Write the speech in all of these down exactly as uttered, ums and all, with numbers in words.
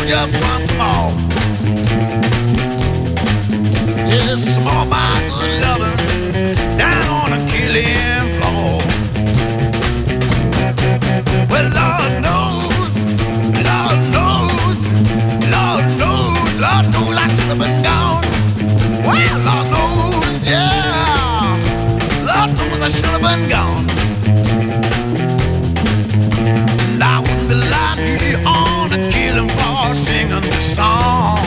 just once more. Yes, small my good loving down on a killing floor. Well, Lord knows, Lord knows, Lord knows, Lord knows I should have been gone. Well, Lord knows, yeah, Lord knows I should have been gone. And I wouldn't lie to you on the killing floor singing the song.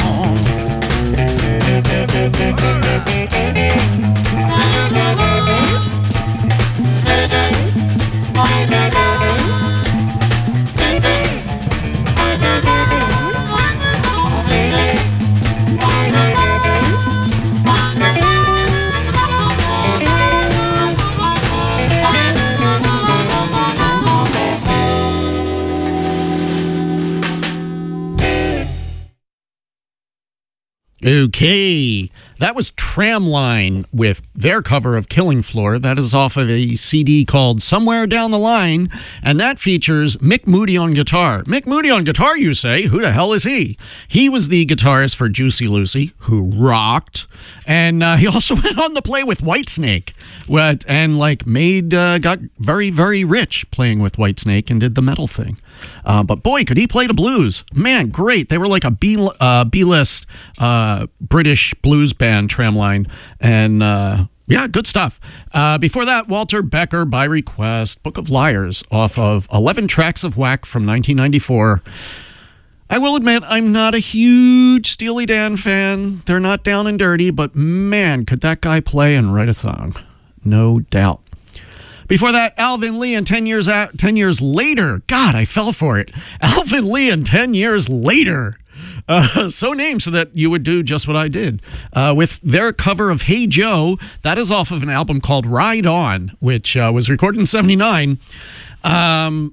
Okay, that was Tramline with their cover of Killing Floor. That is off of a C D called Somewhere Down the Line, and that features Mick Moody on guitar. Mick Moody on guitar, you say? Who the hell is he? He was the guitarist for Juicy Lucy, who rocked, and uh, he also went on to play with Whitesnake, what, and like made uh, got very, very rich playing with Whitesnake and did the metal thing. Uh, but boy, could he play the blues. Man, great. They were like a B, uh, B-list uh, British blues band, Tramline. And uh, yeah, good stuff. Uh, before that, Walter Becker, by request, Book of Liars, off of eleven Tracks of Whack from nineteen ninety-four. I will admit, I'm not a huge Steely Dan fan. They're not down and dirty, but man, could that guy play and write a song. No doubt. Before that, Alvin Lee and ten years out, ten years later. God, I fell for it. Alvin Lee and ten years later. Uh, so named so that you would do just what I did. Uh, with their cover of Hey Joe, that is off of an album called Ride On, which uh, was recorded in seventy-nine. Um,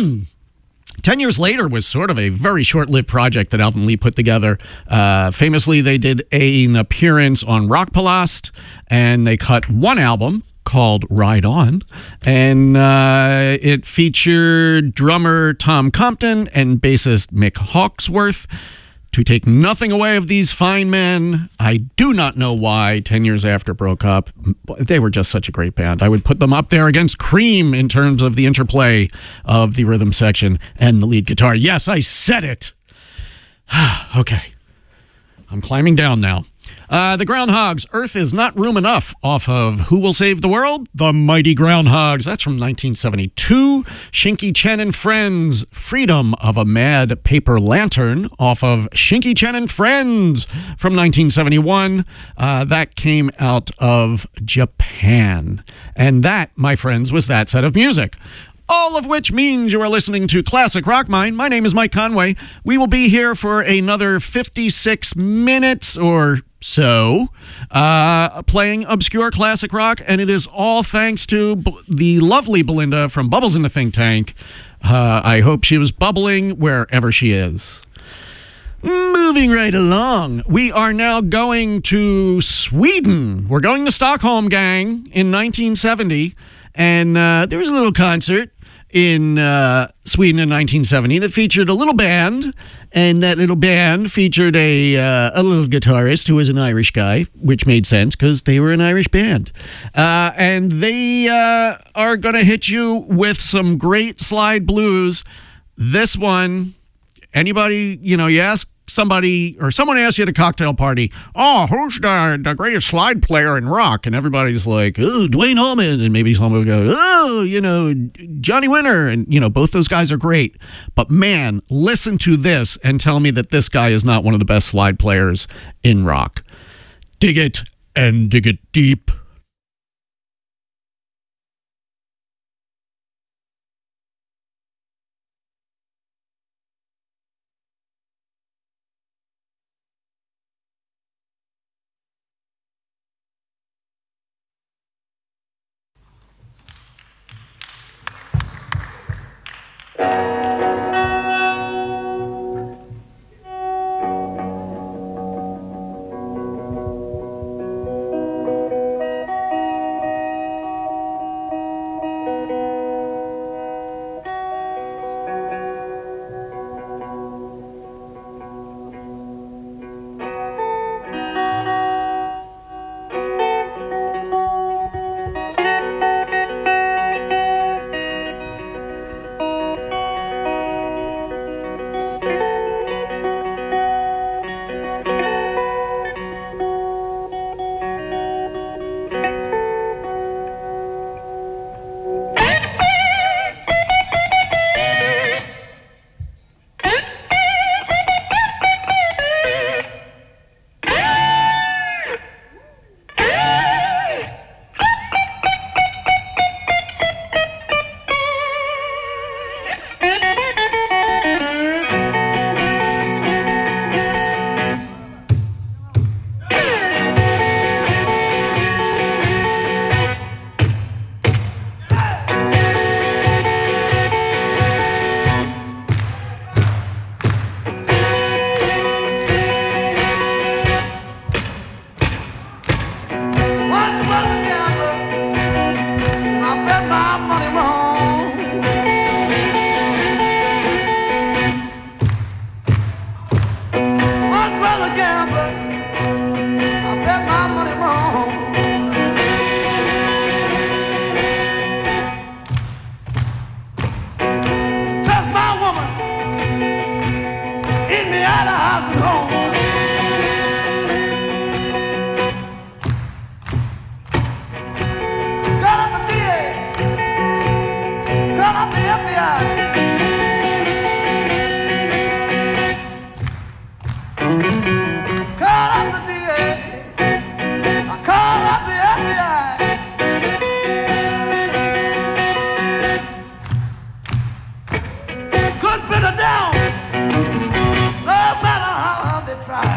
Ten years later was sort of a very short-lived project that Alvin Lee put together. Uh, famously, they did a, an appearance on Rock Palast, and they cut one album called Ride On, and uh, it featured drummer Tom Compton and bassist Mick Hawksworth. To take nothing away of these fine men, I do not know why ten years after broke up. They were just such a great band. I would put them up there against Cream in terms of the interplay of the rhythm section and the lead guitar. Yes, I said it. Okay. I'm climbing down now. Uh, the Groundhogs, Earth is Not Room Enough, off of Who Will Save the World? The Mighty Groundhogs. That's from nineteen seventy-two. Shinky Chen and Friends, Freedom of a Mad Paper Lantern, off of Shinky Chen and Friends from nineteen seventy-one. Uh, that came out of Japan. And that, my friends, was that set of music. All of which means you are listening to Classic Rock Mind. My name is Mike Conway. We will be here for another fifty-six minutes or so, uh, playing obscure classic rock, and it is all thanks to b- the lovely Belinda from Bubbles in the Think Tank. Uh, I hope she was bubbling wherever she is. Moving right along, we are now going to Sweden. We're going to Stockholm, gang, in nineteen seventy, and uh, there was a little concert in uh, Sweden in nineteen seventy that featured a little band, and that little band featured a uh, a little guitarist who was an Irish guy, which made sense because they were an Irish band. Uh, and they uh, are going to hit you with some great slide blues. This one, anybody, you know, you ask somebody, or someone asks you at a cocktail party, oh, who's the, the greatest slide player in rock? And everybody's like, oh, Dwayne Allman. And maybe someone will go, oh, you know, Johnny Winter. And, you know, both those guys are great. But man, listen to this and tell me that this guy is not one of the best slide players in rock. Dig it and dig it deep. better house and home. Call up the D A. Call up the F B I. Call up the D A. I call up the F B I. Could put her down, no matter how hard they try.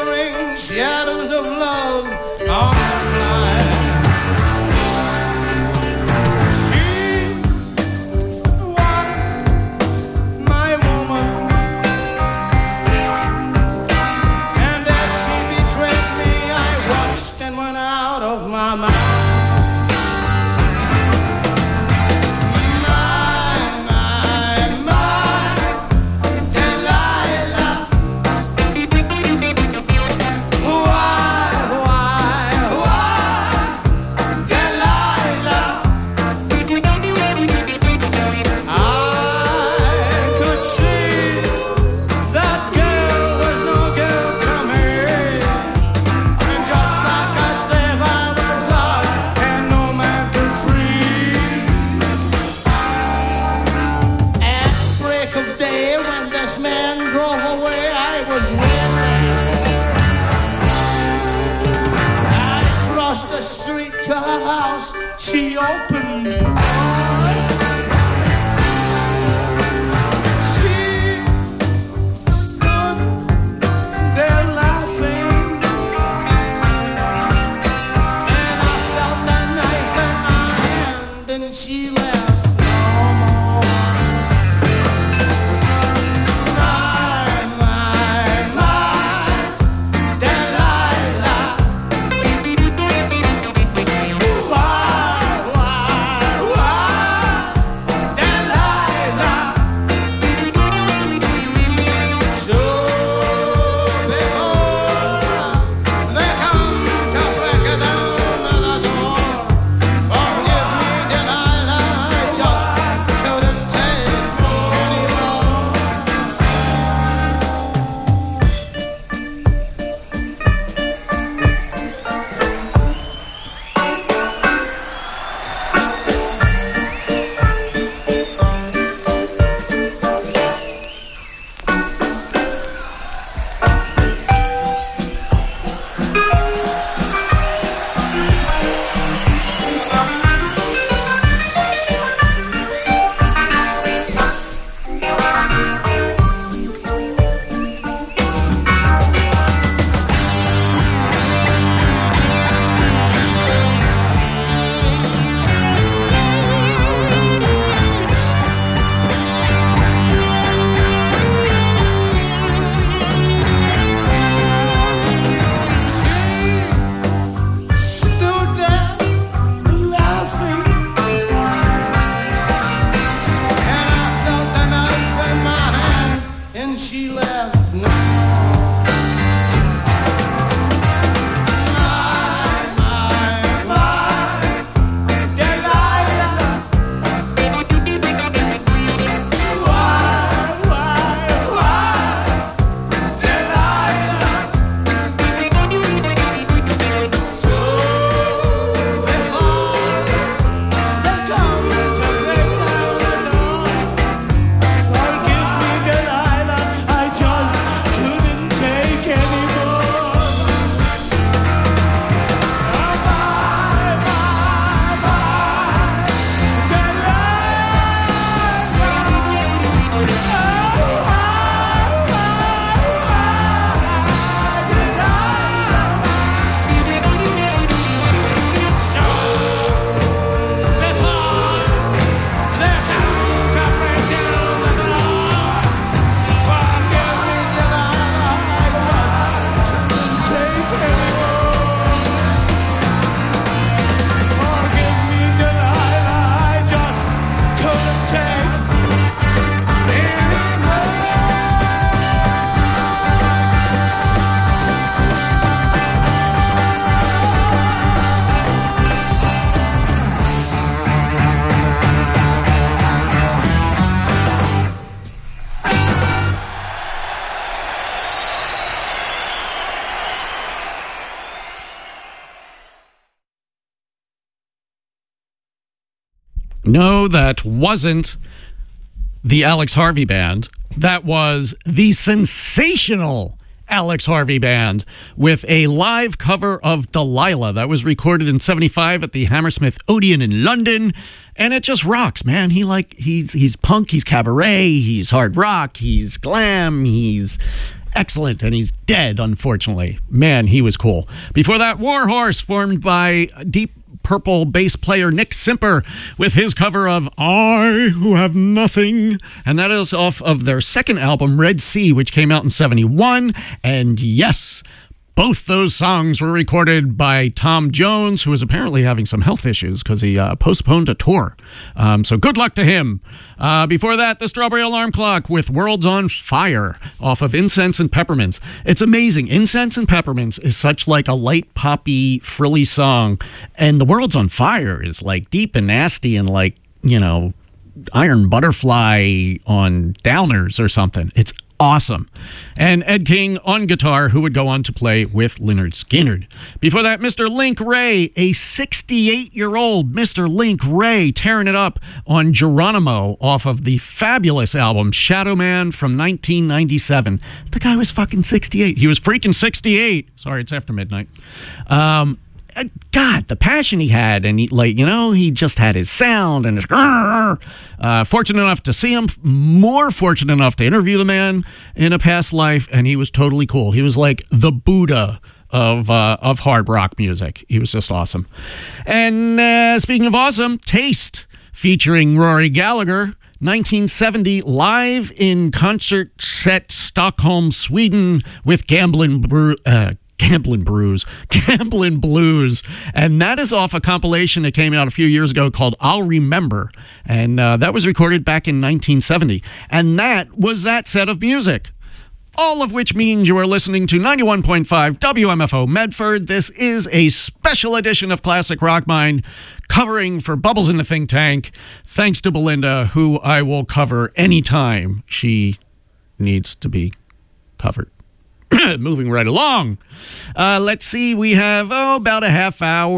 gathering shadows of love all night. She was my woman, and as she betrayed me, I watched and went out of my mind. To her house, she opened the door. She stood there laughing, and I felt that knife in my hand, and she left no more. My, my, my, Delilah. No, that wasn't the Alex Harvey Band. That was the sensational Alex Harvey Band with a live cover of Delilah. That was recorded in seventy-five at the Hammersmith Odeon in London. And it just rocks, man. He like he's he's punk, he's cabaret, he's hard rock, he's glam, he's excellent, and he's dead, unfortunately. Man, he was cool. Before that, Warhorse, formed by Deep Purple bass player Nick Simper with his cover of I Who Have Nothing. And that is off of their second album, Red Sea, which came out in seventy-one. And yes, both those songs were recorded by Tom Jones, who is apparently having some health issues because he uh, postponed a tour. Um, so good luck to him. Uh, before that, the Strawberry Alarm Clock with Worlds on Fire off of Incense and Peppermints. It's amazing. Incense and Peppermints is such like a light, poppy, frilly song. And the Worlds on Fire is like deep and nasty and like, you know, Iron Butterfly on Downers or something. It's awesome. And Ed King on guitar, who would go on to play with Lynyrd Skynyrd. Before that, Mister Link Wray, a sixty-eight-year-old Mister Link Wray, tearing it up on Geronimo off of the fabulous album Shadow Man from nineteen ninety-seven. The guy was fucking sixty-eight. He was freaking sixty-eight. Sorry, it's after midnight. Um... God, the passion he had, and he, like, you know, he just had his sound and his uh, fortunate enough to see him, more fortunate enough to interview the man in a past life, and he was totally cool. He was like the Buddha of uh, of hard rock music. He was just awesome. And uh, speaking of awesome, Taste, featuring Rory Gallagher, nineteen seventy, live in concert set Stockholm, Sweden, with Gamblin' Brew. Uh, Gamblin' Brews, Gamblin' Blues. And that is off a compilation that came out a few years ago called I'll Remember. And uh, that was recorded back in nineteen seventy. And that was that set of music. All of which means you are listening to ninety-one point five W M F O Medford. This is a special edition of Classic Rock Mind, covering for Bubbles in the Think Tank. Thanks to Belinda, who I will cover anytime she needs to be covered. Moving right along. Uh, let's see. We have, oh, about a half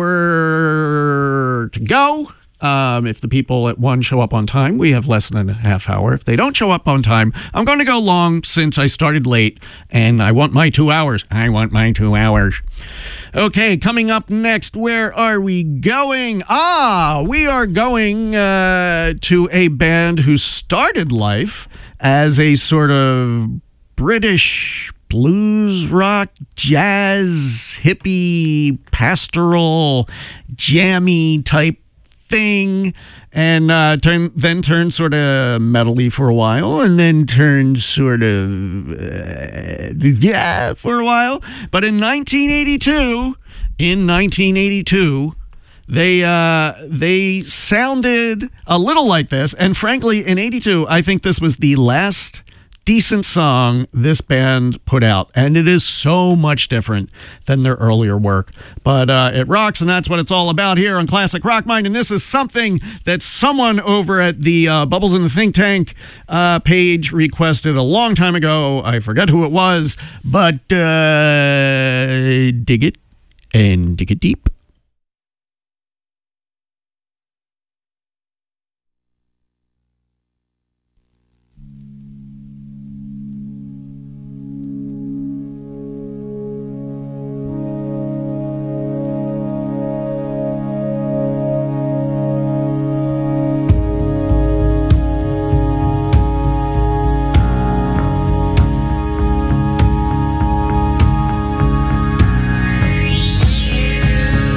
hour to go. Um, if the people at one show up on time, we have less than a half hour. If they don't show up on time, I'm going to go long since I started late, and I want my two hours. I want my two hours. Okay, coming up next, where are we going? Ah, we are going uh, to a band who started life as a sort of British blues rock, jazz, hippie, pastoral, jammy type thing, and uh, turn, then turned sort of metal-y for a while, and then turned sort of, uh, yeah, for a while. But in nineteen eighty-two, in nineteen eighty-two, They uh, they sounded a little like this, and frankly, in eighty-two, I think this was the last decent song this band put out, and it is so much different than their earlier work, but uh, it rocks, and that's what it's all about here on Classic Rock Mind. And this is something that someone over at the uh, Bubbles in the Think Tank uh, page requested a long time ago. I forget who it was, but uh, dig it and dig it deep. Thank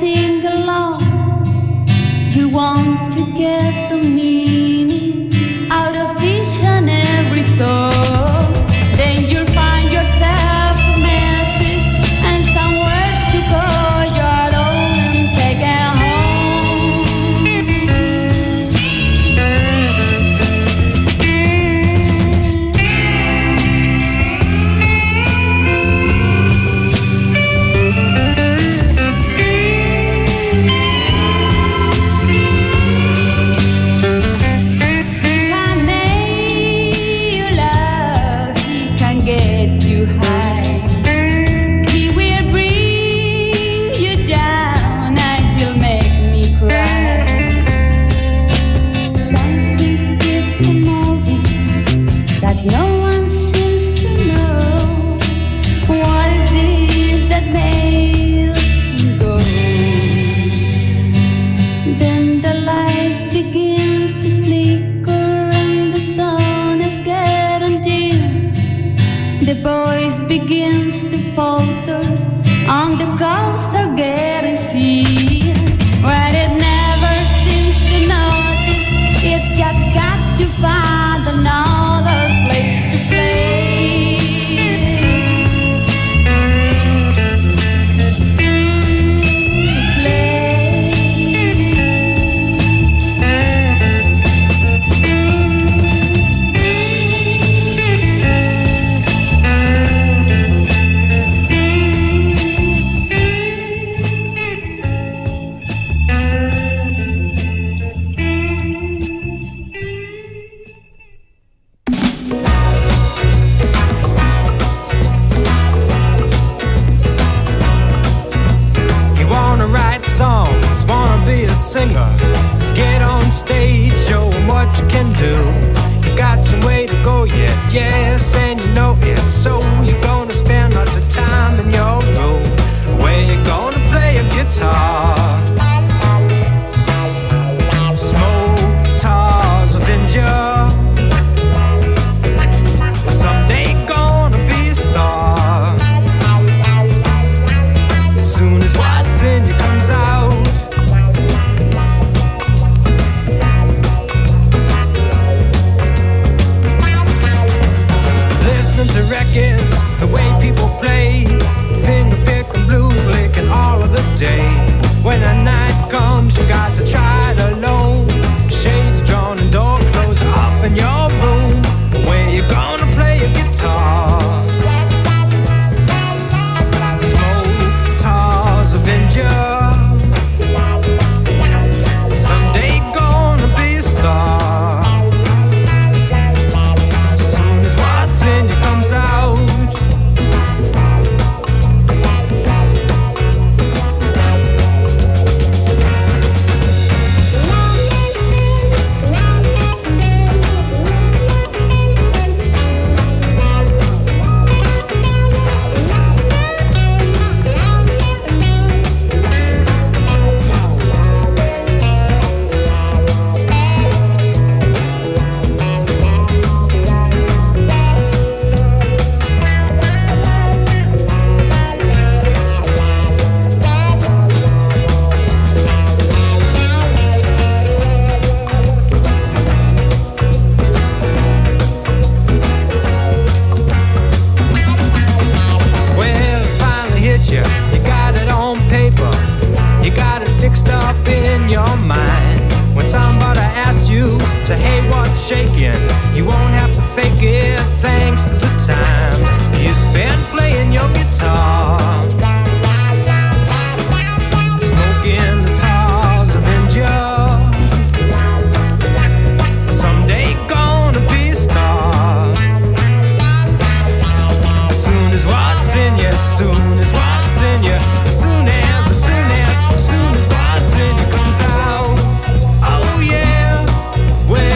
sing along. You want to get the meaning out of each and every song. Then you'll find yourself a message and some words to call your own and take it begins to falter on the coast of getting sea. But it never seems to notice it just got to find another place to play. Singer, get on stage, show 'em what you can do. You got some way to go yet, yes, and you know it. So you're gonna spend lots of time in your room, where you're gonna play a guitar. Smoke guitars of India. Someday gonna be a star. As soon as what's in you comes out, to records, the way people play, finger picking, blues licking all of the day. When the night comes, you got to try it alone. Shades drawn and door closed up in your room, where you gonna play a guitar. Smoke guitars of India. Someday gonna be a star. Then you comes out. Shaking, you won't have to fake it thanks to the time you spend playing your guitar. Smoking the tars of India. Someday gonna be a star. As soon as what's in you, as soon as what's in you, as soon as, as soon as, as soon as what's in you comes out. Oh yeah, well.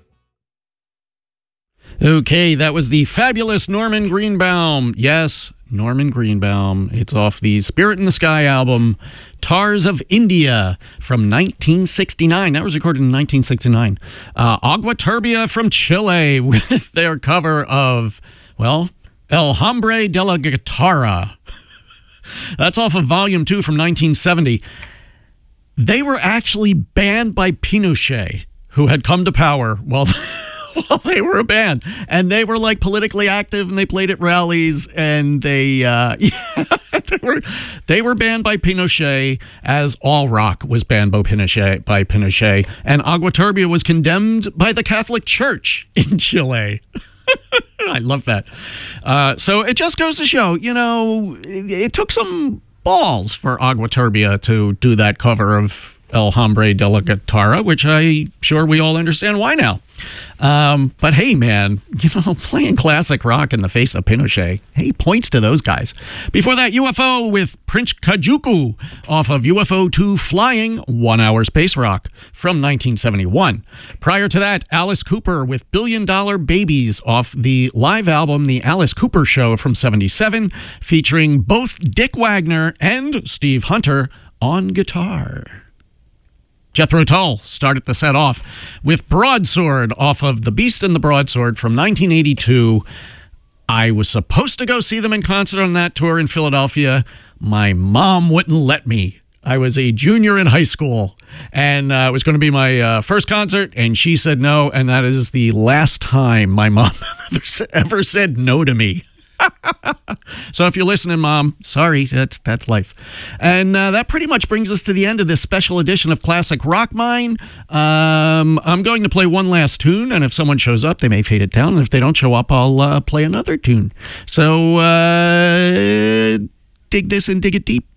Okay, that was the fabulous Norman Greenbaum. Yes, Norman Greenbaum. It's off the Spirit in the Sky album, Tars of India from nineteen sixty-nine. That was recorded in nineteen sixty-nine. Uh, Agua Turbia from Chile with their cover of, well, El Hombre de la Guitarra. That's off of Volume two from nineteen seventy. They were actually banned by Pinochet, who had come to power while... Well, they were a band, and they were like politically active, and they played at rallies, and they, uh, yeah, they were they were banned by Pinochet, as all rock was banned by Pinochet. By Pinochet, and Agua Turbia was condemned by the Catholic Church in Chile. I love that. Uh, so it just goes to show, you know, it, it took some balls for Agua Turbia to do that cover of El Hombre de la Guitarra, which I'm sure we all understand why now. Um, but hey, man, you know, playing classic rock in the face of Pinochet, hey, points to those guys. Before that, U F O with Prince Kajuku off of U F O two Flying, One Hour Space Rock from nineteen seventy-one. Prior to that, Alice Cooper with Billion Dollar Babies off the live album The Alice Cooper Show from seventy-seven, featuring both Dick Wagner and Steve Hunter on guitar. Jethro Tull started the set off with Broadsword off of The Beast and the Broadsword from nineteen eighty-two. I was supposed to go see them in concert on that tour in Philadelphia. My mom wouldn't let me. I was a junior in high school, and uh, it was going to be my uh, first concert, and she said no, and that is the last time my mom ever said no to me. So if you're listening, Mom, sorry, that's that's life. And uh, that pretty much brings us to the end of this special edition of Classic Rock Mine. Um, I'm going to play one last tune, and if someone shows up, they may fade it down. And if they don't show up, I'll uh, play another tune. So uh, dig this and dig it deep.